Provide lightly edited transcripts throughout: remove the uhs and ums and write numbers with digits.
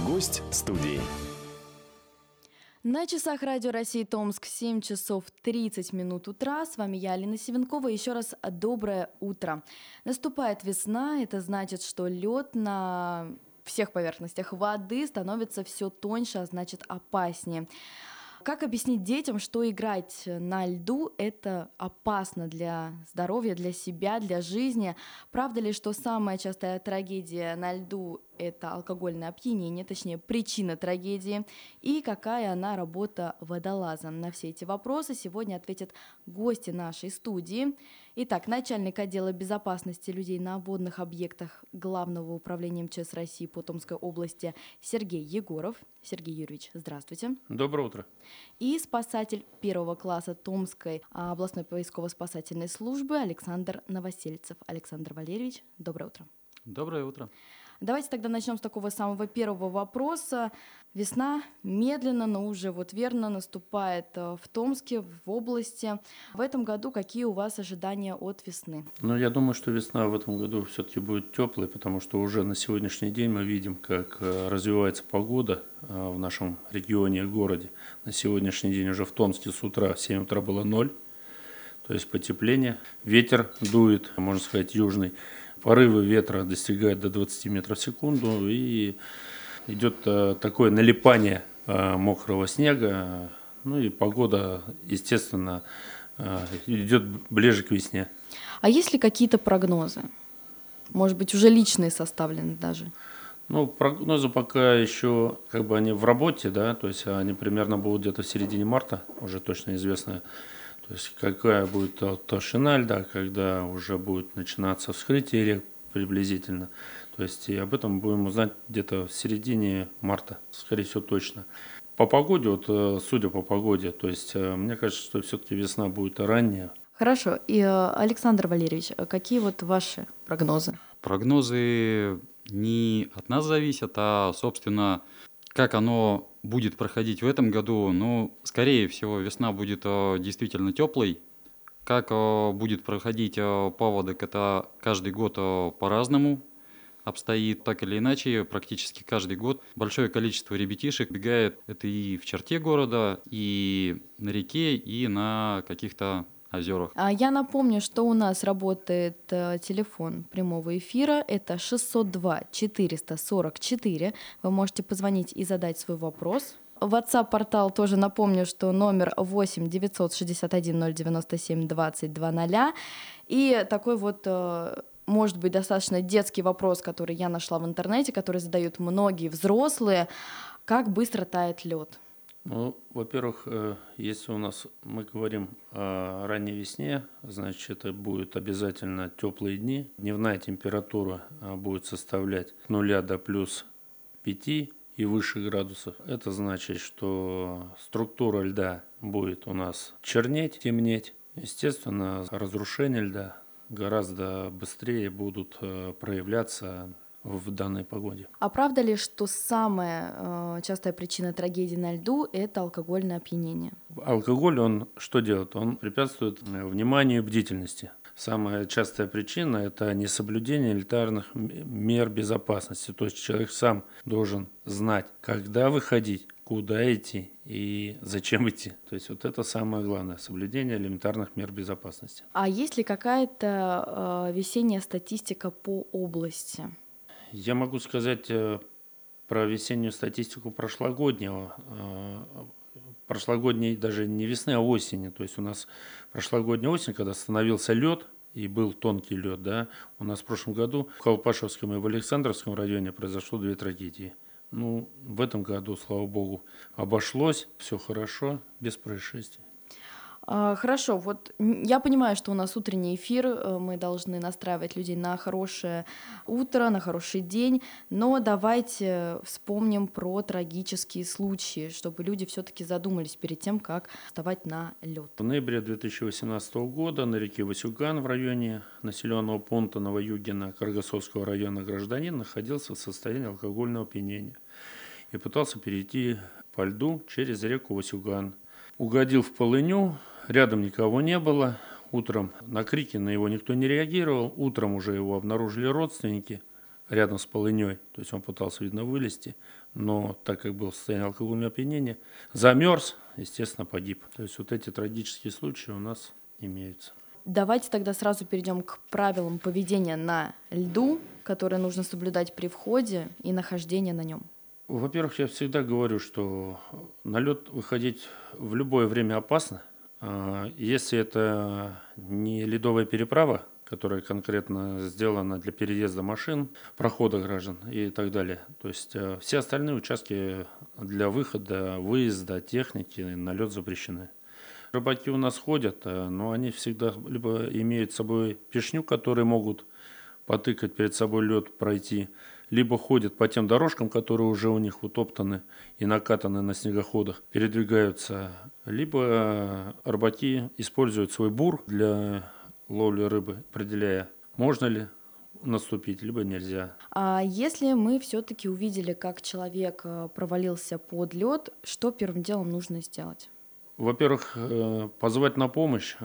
Гость студии. На часах Радио России Томск 7 часов 30 минут утра. С вами я, Алина Севенкова. Еще раз доброе утро. Наступает весна. Это значит, что лед на всех поверхностях воды становится все тоньше, а значит опаснее. Как объяснить детям, что играть на льду – это опасно для здоровья, для себя, для жизни? Правда ли, что самая частая трагедия на льду – это алкогольное опьянение, точнее, причина трагедии? И какая она работа водолаза? На все эти вопросы сегодня ответят гости нашей студии. Итак, начальник отдела безопасности людей на водных объектах Главного управления МЧС России по Томской области Сергей Егоров. Сергей Юрьевич, здравствуйте. Доброе утро. И спасатель первого класса Томской областной поисково-спасательной службы Александр Новосельцев. Александр Валерьевич, доброе утро. Доброе утро. Давайте тогда начнем с такого самого первого вопроса. Весна медленно, но уже верно наступает в Томске, в области. В этом году какие у вас ожидания от весны? Я думаю, что весна в этом году все-таки будет теплой, потому что уже на сегодняшний день мы видим, как развивается погода в нашем регионе и городе. На сегодняшний день уже в Томске с утра в 7 утра было 0, то есть потепление. Ветер дует, можно сказать, южный. Порывы ветра достигают до 20 метров в секунду, и идет такое налипание мокрого снега, и погода, естественно, идет ближе к весне. А есть ли какие-то прогнозы? Может быть, уже личные составлены даже? Прогнозы пока еще они в работе, да, то есть они примерно будут где-то в середине марта, уже точно известно. То есть какая будет толщина льда, когда уже будет начинаться вскрытие рек приблизительно. То есть и об этом будем узнать где-то в середине марта, скорее всего, точно. По погоде, судя по погоде, то есть мне кажется, что все-таки весна будет ранняя. Хорошо. И, Александр Валерьевич, какие ваши прогнозы? Прогнозы не от нас зависят, а, собственно, как оно будет проходить в этом году. Скорее всего, весна будет действительно теплой. Как будет проходить паводок, это каждый год по-разному обстоит. Так или иначе, практически каждый год большое количество ребятишек бегает. Это и в черте города, и на реке, и на каких-то озерах. Я напомню, что у нас работает телефон прямого эфира. Это 602-444. Вы можете позвонить и задать свой вопрос. WhatsApp-портал тоже напомню, что номер 8 961 097 20 00. И такой может быть, достаточно детский вопрос, который я нашла в интернете, который задают многие взрослые. Как быстро тает лед? Во-первых, если мы говорим о ранней весне, значит, это будут обязательно теплые дни. Дневная температура будет составлять от 0 до плюс 5 и выше градусов. Это значит, что структура льда будет у нас чернеть, темнеть. Естественно, разрушение льда гораздо быстрее будут проявляться в данной погоде. А правда ли, что самая частая причина трагедии на льду – это алкогольное опьянение? Алкоголь, он что делает? Он препятствует вниманию и бдительности. Самая частая причина – это несоблюдение элементарных мер безопасности. То есть человек сам должен знать, когда выходить, куда идти и зачем идти. То есть это самое главное – соблюдение элементарных мер безопасности. А есть ли какая-то весенняя статистика по области? Я могу сказать про весеннюю статистику прошлогодней даже не весны, а осени. То есть у нас прошлогодняя осень, когда становился лед и был тонкий лед, да, у нас в прошлом году в Колпашевском и в Александровском районе произошло 2 трагедии. В этом году, слава богу, обошлось, все хорошо, без происшествий. Хорошо, я понимаю, что у нас утренний эфир, мы должны настраивать людей на хорошее утро, на хороший день, но давайте вспомним про трагические случаи, чтобы люди все-таки задумались перед тем, как вставать на лед. В ноябре 2018 года на реке Васюган в районе населенного пункта Новоюгино Каргасовского района гражданин находился в состоянии алкогольного опьянения и пытался перейти по льду через реку Васюган. Угодил в полынью. Рядом никого не было. Утром на крики на его никто не реагировал. Утром уже его обнаружили родственники. рядом с полыней. То есть он пытался, видно, вылезти, но так как был в состоянии алкогольного опьянения, замерз, естественно, погиб. То есть вот эти трагические случаи у нас имеются. Давайте тогда сразу перейдем к правилам поведения на льду, которые нужно соблюдать при входе и нахождении на нем. Во-первых, я всегда говорю, что на лед выходить в любое время опасно. Если это не ледовая переправа, которая конкретно сделана для переезда машин, прохода граждан и так далее. То есть все остальные участки для выхода, выезда техники на лед запрещены. Рыбаки у нас ходят, но они всегда либо имеют с собой пешню, которые могут потыкать перед собой лед, пройти, либо ходят по тем дорожкам, которые уже у них утоптаны и накатаны на снегоходах, передвигаются, либо рыбаки используют свой бур для ловли рыбы, определяя, можно ли наступить, либо нельзя. А если мы все-таки увидели, как человек провалился под лед, что первым делом нужно сделать? Во-первых, позвать на помощь,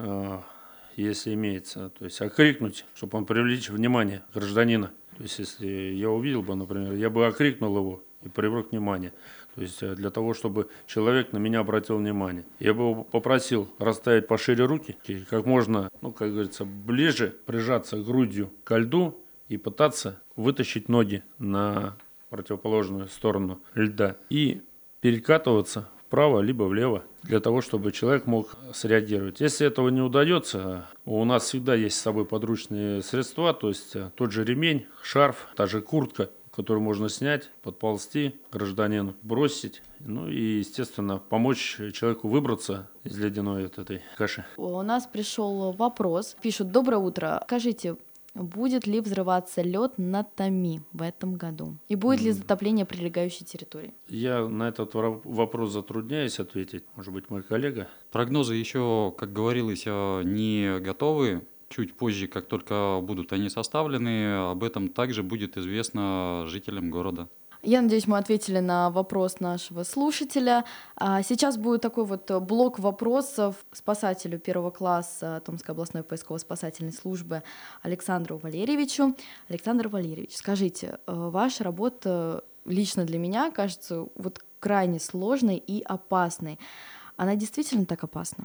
если имеется, то есть окрикнуть, чтобы он привлечь внимание гражданина. То есть если я увидел бы, например, я бы окрикнул его и привлек внимание. То есть для того, чтобы человек на меня обратил внимание. Я бы его попросил расставить пошире руки и как можно, как говорится, ближе прижаться грудью ко льду и пытаться вытащить ноги на противоположную сторону льда и перекатываться вправо либо влево, для того, чтобы человек мог среагировать. Если этого не удается, у нас всегда есть с собой подручные средства, то есть тот же ремень, шарф, та же куртка, которую можно снять, подползти гражданину, бросить, и, естественно, помочь человеку выбраться из ледяной этой каши. У нас пришел вопрос. Пишут: доброе утро. Скажите, будет ли взрываться лед на Томи в этом году? И будет ли затопление прилегающей территории? Я на этот вопрос затрудняюсь ответить. Может быть, мой коллега? Прогнозы еще, как говорилось, не готовы. Чуть позже, как только будут они составлены, об этом также будет известно жителям города. Я надеюсь, мы ответили на вопрос нашего слушателя. Сейчас будет такой вот блок вопросов спасателю первого класса Томской областной поисково-спасательной службы Александру Валерьевичу. Александр Валерьевич, скажите, ваша работа лично для меня кажется вот крайне сложной и опасной. Она действительно так опасна?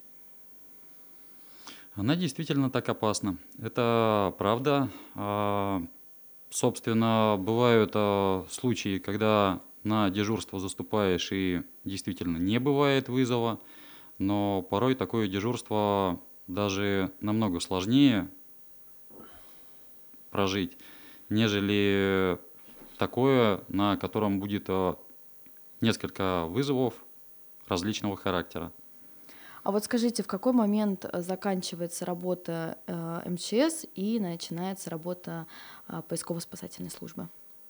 Она действительно так опасна. Это правда. Собственно, бывают случаи, когда на дежурство заступаешь и действительно не бывает вызова, но порой такое дежурство даже намного сложнее прожить, нежели такое, на котором будет несколько вызовов различного характера. А вот скажите, в какой момент заканчивается работа МЧС и начинается работа поисково-спасательной службы?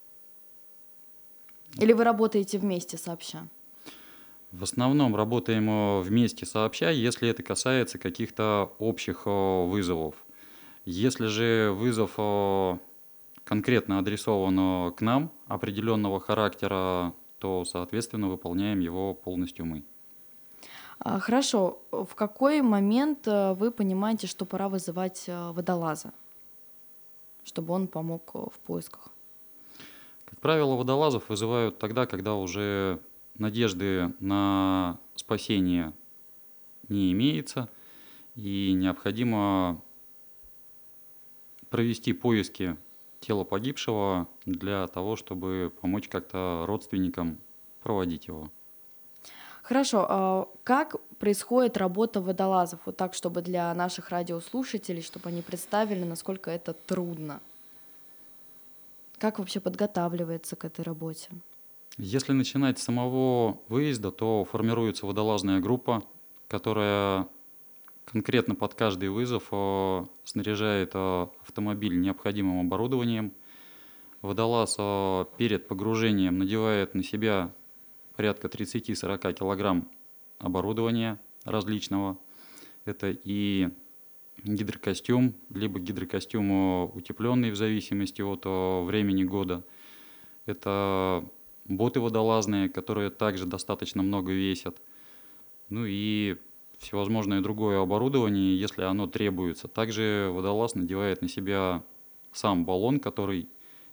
Или вы работаете вместе сообща? В основном работаем вместе сообща, если это касается каких-то общих вызовов. Если же вызов конкретно адресован к нам, определенного характера, то, соответственно, выполняем его полностью мы. Хорошо. В какой момент вы понимаете, что пора вызывать водолаза, чтобы он помог в поисках? Как правило, водолазов вызывают тогда, когда уже надежды на спасение не имеется, и необходимо провести поиски тела погибшего для того, чтобы помочь как-то родственникам проводить его. Хорошо. А как происходит работа водолазов? Вот так, чтобы для наших радиослушателей, чтобы они представили, насколько это трудно. Как вообще подготавливается к этой работе? Если начинать с самого выезда, то формируется водолазная группа, которая конкретно под каждый вызов снаряжает автомобиль необходимым оборудованием. Водолаз перед погружением надевает на себя порядка 30-40 килограмм оборудования различного. Это и гидрокостюм, либо гидрокостюм утепленный в зависимости от времени года. Это боты водолазные, которые также достаточно много весят. И всевозможное другое оборудование, если оно требуется. Также водолаз надевает на себя сам баллон, который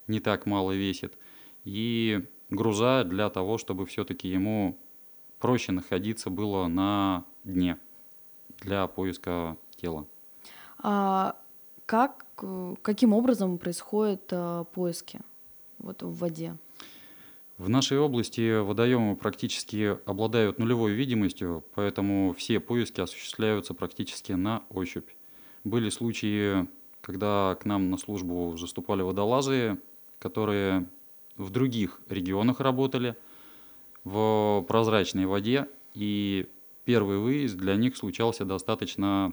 не так мало весит, и груза для того, чтобы все-таки ему проще находиться было на дне для поиска тела. А каким образом происходят поиски вот в воде? В нашей области водоемы практически обладают нулевой видимостью, поэтому все поиски осуществляются практически на ощупь. Были случаи, когда к нам на службу заступали водолазы, которые в других регионах работали, в прозрачной воде, и первый выезд для них случался достаточно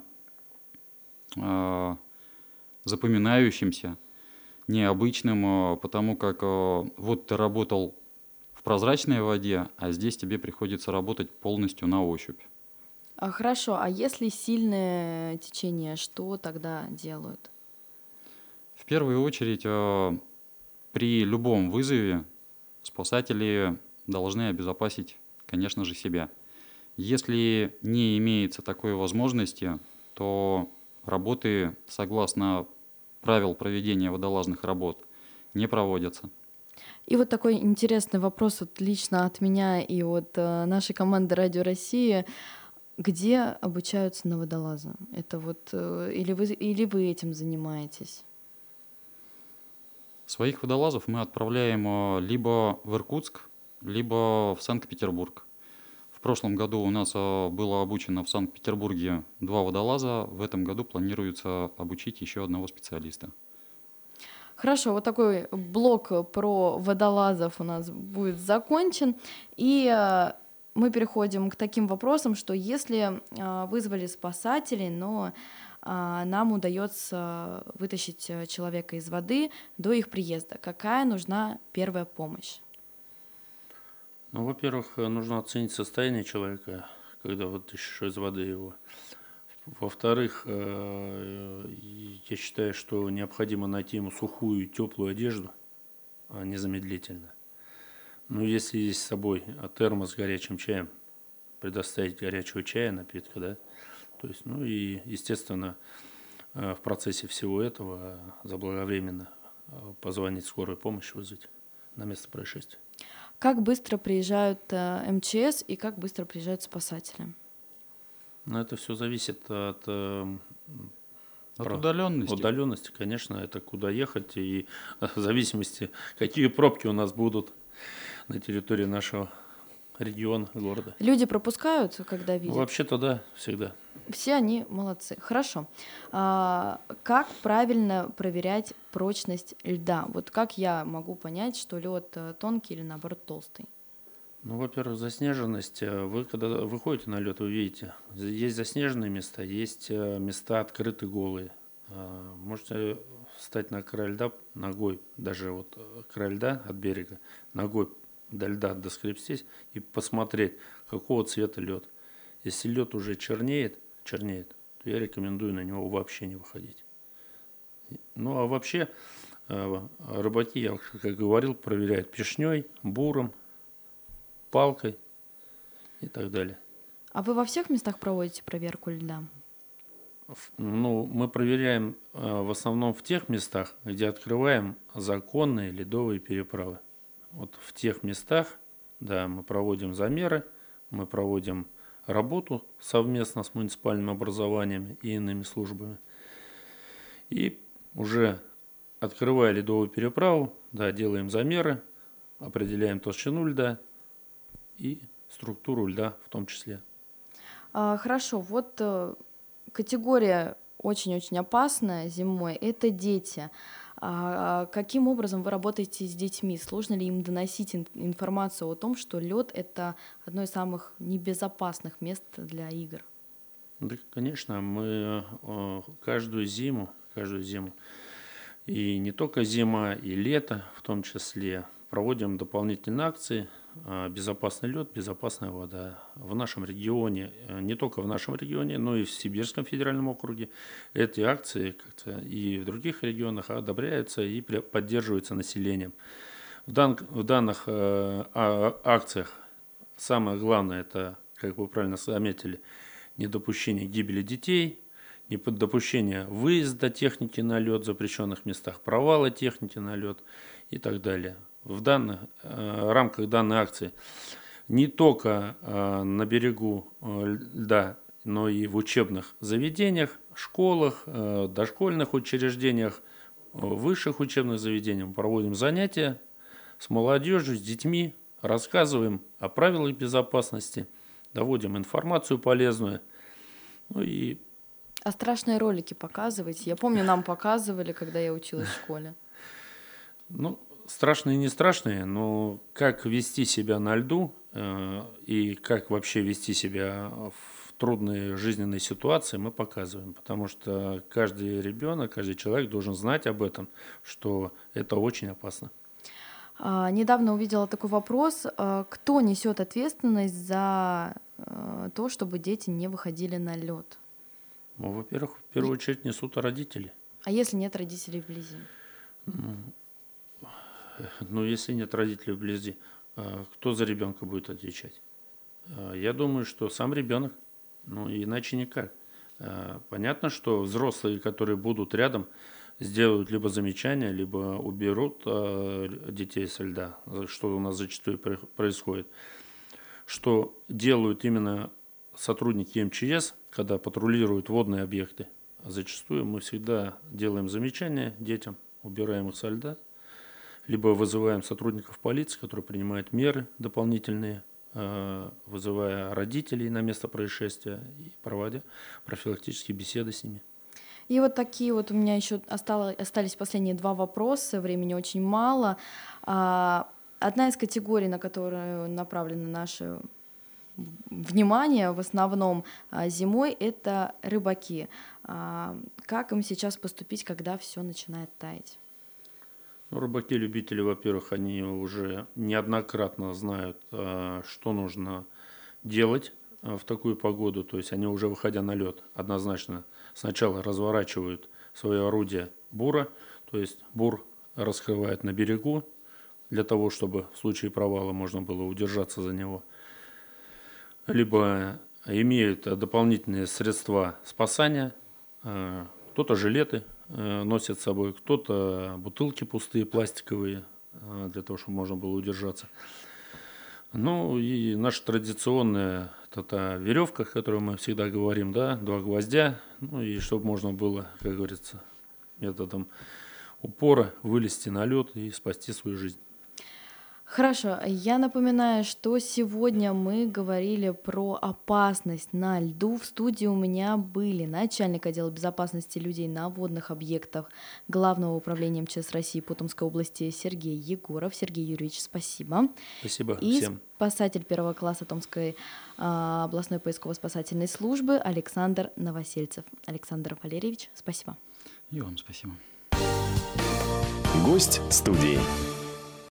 запоминающимся, необычным, потому как вот ты работал в прозрачной воде, а здесь тебе приходится работать полностью на ощупь. Хорошо, а если сильное течение, что тогда делают? В первую очередь, при любом вызове спасатели должны обезопасить, конечно же, себя. Если не имеется такой возможности, то работы, согласно правил проведения водолазных работ, не проводятся. И вот такой интересный вопрос вот лично от меня и от нашей команды «Радио России». Где обучаются на водолаза? Это вот или вы этим занимаетесь? Своих водолазов мы отправляем либо в Иркутск, либо в Санкт-Петербург. В прошлом году у нас было обучено в Санкт-Петербурге 2 водолаза. В этом году планируется обучить еще одного специалиста. Хорошо, вот такой блок про водолазов у нас будет закончен. И мы переходим к таким вопросам, что если вызвали спасателей, но нам удается вытащить человека из воды до их приезда, какая нужна первая помощь? Ну, во-первых, нужно оценить состояние человека, когда вытащишь из воды его. Во-вторых, я считаю, что необходимо найти ему сухую, теплую одежду незамедлительно. Ну, если есть с собой термос с горячим чаем, предоставить горячего чая, напитка, да. То есть, ну и, естественно, в процессе всего этого заблаговременно позвонить в скорую помощь, вызвать на место происшествия. Как быстро приезжают МЧС и как быстро приезжают спасатели? Но это все зависит от удаленности. Удаленности, конечно, это куда ехать и в зависимости, какие пробки у нас будут на территории нашего региона, города. Люди пропускают, когда видят? Ну, вообще-то да, всегда. Все они молодцы. Хорошо. Как правильно проверять прочность льда? Вот как я могу понять, что лед тонкий или наоборот толстый? Ну, во-первых, заснеженность. Вы когда выходите на лед, вы видите, есть заснеженные места, есть места открытые, голые. Можете встать на край льда ногой, даже вот край льда от берега, ногой до льда доскребстись и посмотреть, какого цвета лед. Если лед уже чернеет, то я рекомендую на него вообще не выходить. Ну, а вообще рыбаки, я как говорил, проверяют пешней, буром, палкой и так далее. А вы во всех местах проводите проверку льда? Ну, мы проверяем в основном в тех местах, где открываем законные ледовые переправы. Вот в тех местах, да, мы проводим замеры, мы проводим работу совместно с муниципальными образованиями и иными службами. И уже открывая ледовую переправу, да, делаем замеры, определяем толщину льда и структуру льда в том числе. Хорошо, вот категория очень-очень опасная зимой – это дети. Каким образом вы работаете с детьми? Сложно ли им доносить информацию о том, что лед – это одно из самых небезопасных мест для игр? Да, конечно, мы каждую зиму, и не только зима, и лето в том числе, проводим дополнительные акции «Безопасный лед, безопасная вода». В нашем регионе, не только в нашем регионе, но и в Сибирском федеральном округе эти акции как-то и в других регионах одобряются и поддерживаются населением. В данных акциях самое главное – это, как вы правильно заметили, недопущение гибели детей, недопущение выезда техники на лед в запрещенных местах, провала техники на лед и так далее. В рамках данной акции не только на берегу льда, но и в учебных заведениях, школах, дошкольных учреждениях, высших учебных заведениях мы проводим занятия с молодежью, с детьми, рассказываем о правилах безопасности, доводим информацию полезную. А страшные ролики показываете? Я помню, нам показывали, когда я училась в школе. Страшные и не страшные, но как вести себя на льду и как вообще вести себя в трудные жизненные ситуации мы показываем. Потому что каждый ребенок, каждый человек должен знать об этом, что это очень опасно. Недавно увидела такой вопрос. Кто несет ответственность за то, чтобы дети не выходили на лед? Во-первых, в первую очередь несут родители. А если нет родителей вблизи? Если нет родителей вблизи, кто за ребенка будет отвечать? Я думаю, что сам ребенок, иначе никак. Понятно, что взрослые, которые будут рядом, сделают либо замечания, либо уберут детей со льда, что у нас зачастую происходит. Что делают именно сотрудники МЧС, когда патрулируют водные объекты. Зачастую мы всегда делаем замечания детям, убираем их со льда, либо вызываем сотрудников полиции, которые принимают меры дополнительные, вызывая родителей на место происшествия и проводя профилактические беседы с ними. И вот такие вот у меня еще остались последние 2 вопроса, времени очень мало. Одна из категорий, на которую направлено наше внимание в основном зимой, это рыбаки. Как им сейчас поступить, когда все начинает таять? Рыбаки-любители, во-первых, они уже неоднократно знают, что нужно делать в такую погоду. То есть они уже, выходя на лед, однозначно сначала разворачивают свое орудие бура, то есть бур раскрывают на берегу для того, чтобы в случае провала можно было удержаться за него. Либо имеют дополнительные средства спасания, кто-то жилеты носит с собой, кто-то бутылки пустые, пластиковые, для того, чтобы можно было удержаться. И наша традиционная та веревка, о которой мы всегда говорим, 2 гвоздя, и чтобы можно было, как говорится, методом упора вылезти на лед и спасти свою жизнь. Хорошо, я напоминаю, что сегодня мы говорили про опасность на льду. В студии у меня были начальник отдела безопасности людей на водных объектах Главного управления МЧС России по Томской области Сергей Егоров. Сергей Юрьевич, спасибо. Спасибо И всем. спасатель 1 класса Томской областной поисково-спасательной службы Александр Новосельцев. Александр Валерьевич, спасибо. И вам спасибо. Гость студии.